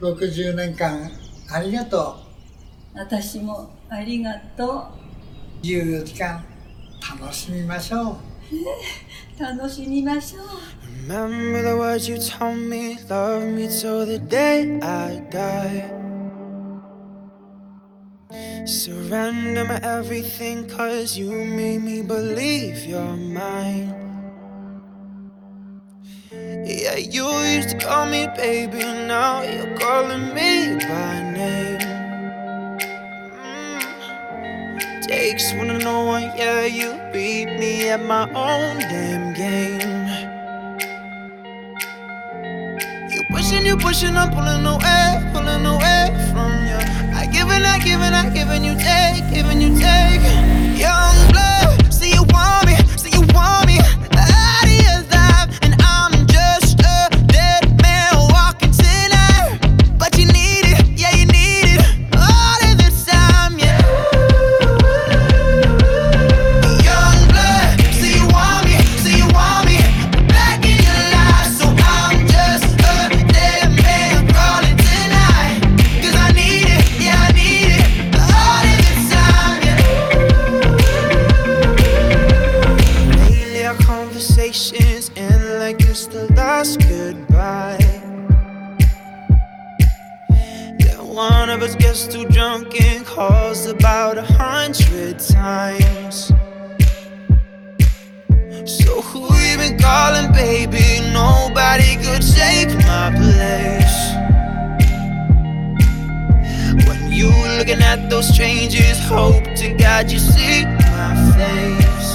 60年間ありがと私もありがとう。14時間楽しみましょう。 う。楽しみましょう。 Remember the words you told me, love me till the day I die. Surrender my everything, cause you made me believe you're mine. Yeah, you used to call me baby, now you're calling me by name. Takes one to know one, yeah, you beat me at my own damn game. You pushing, I'm pulling away from you. I giving, you take, giving, you take. Young blood, see you want me, out of your life, and I'm just a dead man walking tonight. But you need it, yeah, you need it, all of the time, yeah. Young blood, see you want me, back in your life, so I'm just a dead man crawling tonight. 'Cause I need it, yeah, I need it, all of the time, yeah. Lately our conversations end like it's the last goodbye. Yeah, one of us gets too drunk and calls about 100 times. So who you been calling, baby? Nobody could take my place. When you looking at those strangers, hope to God you see my face.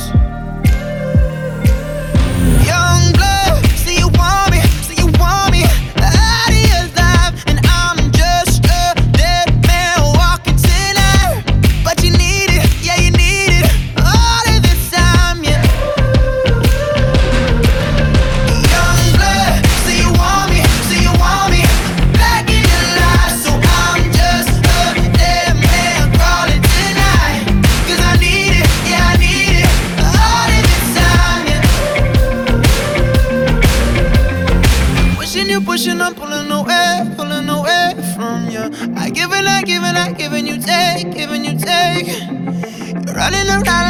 Young blood, see you want me, out of your life, and I'm just a dead man walking tonight. But you need it, yeah, you need it, all of the time, yeah. Young blood, see you want me, back in your life, so I'm just a dead man crawling tonight. 'Cause I need it, yeah, I need it, all of the time, yeah. You pushing, I'm pulling away from you. I giving, you take, giving, you take. You're running around